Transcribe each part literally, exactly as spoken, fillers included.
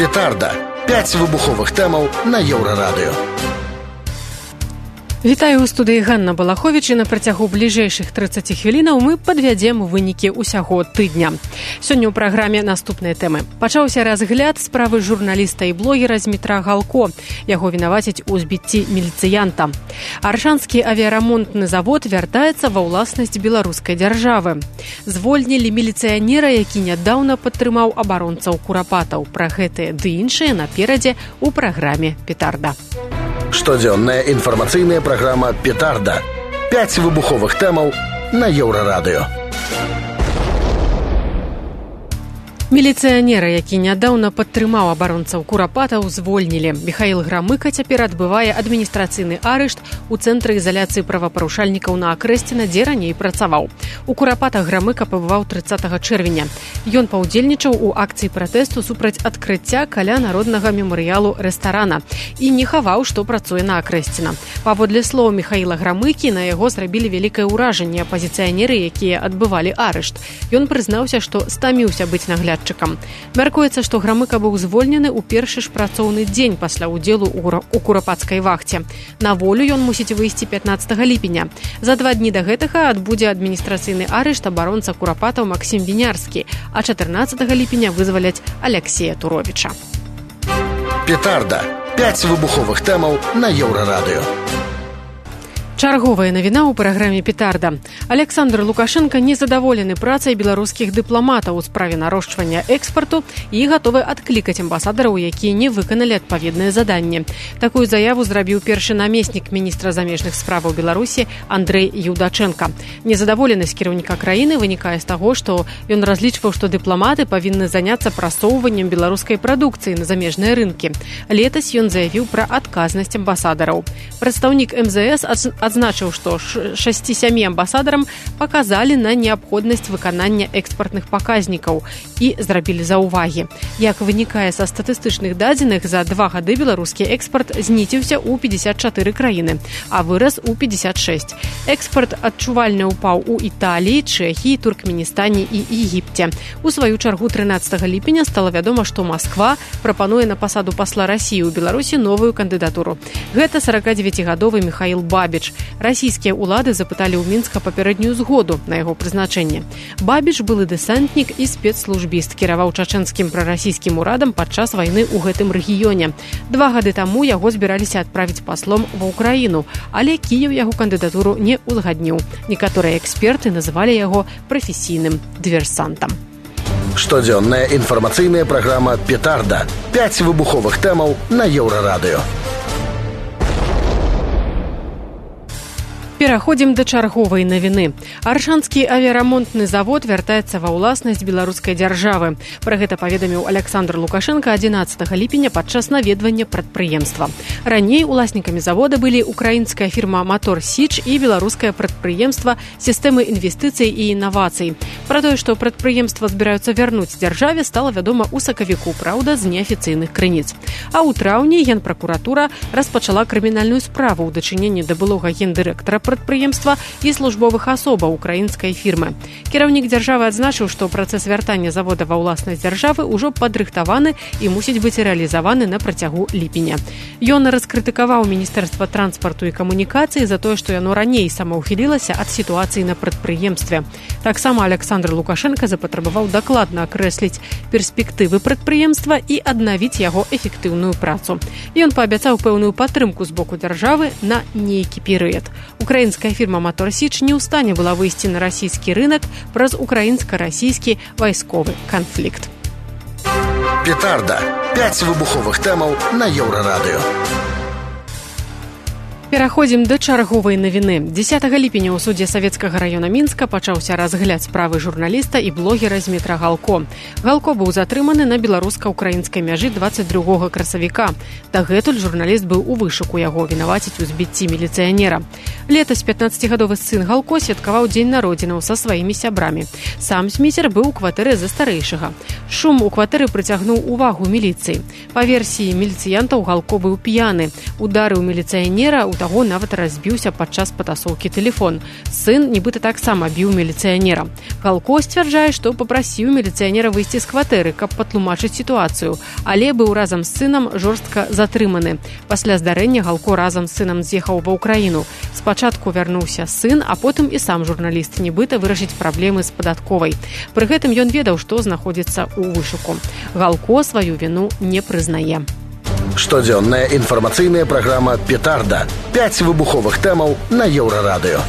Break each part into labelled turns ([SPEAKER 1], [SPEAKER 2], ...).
[SPEAKER 1] Петарда. пяць выбуховых тэмаў на Еўрарадыё.
[SPEAKER 2] Вітаю ў студыі Ганна Балаховіч, і на працягу бліжэйшых трыццаці хвілінаў мы падвядзем вынікі ўсяго тыдня. Сёння ў праграме наступныя тэмы. Пачаўся разгляд справы журналіста і блогера Змітра Галко. Яго вінавацяць у збіцці міліцыянта. Аршанскі авіярамонтны завод вяртаецца ва ўласнасць беларускай дзяржавы. Звольнілі міліцыянера, які нядаўна падтрымаў абаронцаў курапатаў. Пра гэтыя ды іншыя наперадзе ў праграме «Петарда».
[SPEAKER 1] Штодзённая інфармацыйная праграма «Петарда». пяць выбуховых тэмаў на Еўрарадыё.
[SPEAKER 2] Міліцыянера, які нядаўна падтрымаў абаронцаў курапатаў, звольнілі. Міхаіл Грамыка цяпер адбывае адміністрацыйны арышт у цэнтры ізаляцыі правапарушальнікаў на Акрэсціна, дзе раней працаваў. У курапатах Грамыка пабываў трыццатага чэрвеня. Ён паўдзельнічаў у акцыі пратэсту супраць адкрыцця каля народнага мемарыялу рэстарана і не хаваў, што працуе на Акрэсціна. Паводле слоў Міхаіла Грамыкі, на яго зрабілі вялікае ўражанне апазіцыянеры, якія адбывалі арышт. Ён прызнаўся, што стаміўся быць наглядчыкам. Мяркуецца, што Грамыка быў звольнены ў першы ж працоўны дзень пасля ўдзелу ў курапацкай вахце. На волю ён мусіць выйсці пятнаццатага ліпеня. За два дні да гэтага адбудзе адміністрацыйны арышт абаронца курапатаў Максім Вінярскі, а чатырнаццатага ліпеня вызваляць Аляксея Туровіча.
[SPEAKER 1] Петарда. пяць выбуховых тэмаў на Еўрарадыё.
[SPEAKER 2] Чарговая навіна ў праграме «Петарда». Александр Лукашенко незадаволены працай беларускіх дыпламатаў у справе нарошчвання экспарту і гатовы адклікаць амбасадараў, якія не выканалі адпаведныя заданні. Такую заяву зрабіў першы намеснік міністра замежных справаў Беларусі Андрэй Юдачэнка. Незадаволенасць кіраўніка краіны вынікае з таго, што ён разлічваў, што дыпламаты павінны заняцца прасоўваннем беларускай прадукцыі на замежныя рынкі. Летась ён заявіў пра адказнасць амбасадараў. Прадстаўнік эм зэ эс адзначыў, што шасці-сямі амбасадарам паказалі на неабходнасць выканання экспартных паказнікаў і зрабілі заўвагі. Як вынікае са статыстычных дадзеных, за два гады беларускі экспарт зніціўся ў пятьдесят чатыры краіны, а вырас у пятьдесят шесть. Экспарт адчувальна ўпаў у Італіі, Чэхіі, Туркменістане і Егіпце. У сваю чаргу трынаццатага ліпеня стала вядома, што Масква прапануе на пасаду пасла Расіі ў Беларусі новую кандыдатуру. Гэта сорокадзевяцігадовы Міхаіл Бабіч. Расійскія ўлады запыталі ў Мінска папярэднюю згоду на яго прызначэнне. Бабіч былы дэсантнік і спецслужбіст, кіраваў чачэнскім прарасійскім урадам падчас вайны ў гэтым рэгіёне. Два гады таму яго збіраліся адправіць паслом ва ўкраіну, але Кіеў яго кандыдатуру не ўзгадніў. Некаторыя эксперты называлі яго прафесійным дыверсантам.
[SPEAKER 1] Штодзённая інфармацыйная праграма «Петарда». пяць выбуховых тэмаў на Еўрарадыё.
[SPEAKER 2] Пераходзім да чарговай навіны. Аршанскі авіярамонтны завод вяртаецца ва ўласнасць беларускай дзяржавы. Пра гэта паведаміў Александр Лукашенко адзінаццатага ліпеня падчас наведвання прадпрыемства. Раней уласнікамі завода былі украінская фірма «Мотор Січ» і беларускае прадпрыемства «Сістэмы інвестыцый і інавацый». Пра тое, што прадпрыемства збіраюцца вярнуць дзяржаве, стала вядома ў сакавіку, праўда, з неафіцыйных крыніц. А ў траўні генпракуратура распачала крымінальную справу ў дачыненні да былога гендырэктара прадпрыемства і службовых асобаў украінскай фірмы. Кіраўнік дзяржавы адзначыў, што працэс вяртання завода ва ўласнасць дзяржавы ўжо падрыхтаваны і мусіць быць рэалізаваны на працягу ліпеня. Ён раскрытыкаваў Міністэрства транспарту і камунікацыі за тое, што яно раней самаўхілілася ад сітуацыі на прадпрыемстве. Таксама Александр Лукашенко запатрабаваў дакладна акрэсліць перспектывы прадпрыемства і аднавіць яго эфектыўную працу. Ён паабяцаў пэўную падтрымку з боку дзяржавы на нейкі перыяд. Украінская фірма «Мотор Січ» не ў стане была выйсці на расійскі рынак праз украінска-расійскі вайсковы канфлікт.
[SPEAKER 1] Петарда. пяць выбуховых тэмаў на Еўрарадыё.
[SPEAKER 2] Пераходзім да чарговай навіны. дзесятага ліпеня ў судзе Савецкага раёна Мінска пачаўся разгляд справы журналіста і блогера Змітра Галко. Галко быў затрыманы на беларуска-украінскай мяжы дваццаць другога красавіка. Дагэтуль журналіст быў у вышуку, яго вінавацяць у збіцці міліцыянера. Летась пятнаццацігадовы сын Галко святкаваў дзень народзінаў са сваімі сябрамі. Сам Зміцер быў у кватэры за старэйшага. Шум у кватэры прыцягнуў увагу міліцыі. Па версіі міліцыянтаў, Галко быў п'яны. Удары ў міліцыянера, у таго нават разбіўся падчас патасоўкі тэлефон. Сын нібыта таксама біў міліцыянера. Галко сцвярджае, што папрасіў міліцыянера выйсці з кватэры, каб патлумачыць сітуацыю, але быў разам з сынам жорстка затрыманы. Пасля здарэння Галко разам з сынам з'ехаў ва ўкраіну. Спачатку вярнуўся сын, а потым і сам журналіст нібыта вырашыць праблемы з падатковай. Пры гэтым ён ведаў, што знаходзіцца ў вышуку. Галко сваю віну не прызнае.
[SPEAKER 1] Штодзённая інфармацыйная праграма «Петарда». Пяць выбуховых тэмаў на Еўрарадыё.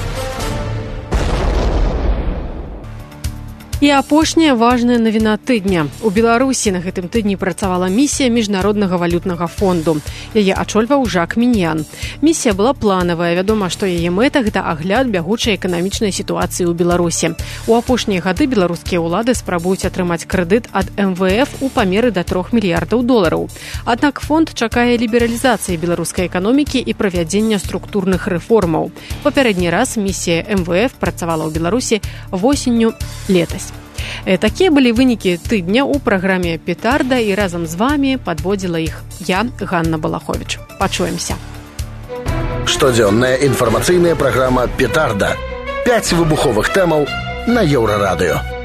[SPEAKER 2] І апошняя важная навіна тыдня. У Беларусі на гэтым тыдні працавала місія Міжнароднага валютнага фонду. Яе ачольваў Жак Міньян. Місія была планавая. Вядома, што яе мэта – гэта агляд бягучай эканамічнай сітуацыі ў Беларусі. У апошнія гады беларускія ўлады спрабуюць атрымаць крэдыт ад эм вэ эф у памеры да трох мільярдаў долараў. Аднак фонд чакае лібералізацыі беларускай эканомікі і правядзення структурных рэформаў. Папярэдні раз місія эм вэ эф працавала ў Беларусі восенню летась. Такія былі вынікі тыдня ў праграме «Петарда», і разам з вамі падводзіла іх я, Ганна Балаховіч. Пачуемся.
[SPEAKER 1] Штодзённая інфармацыйная праграма «Петарда». Пяць выбуховых тэмаў на Еўрарадыё.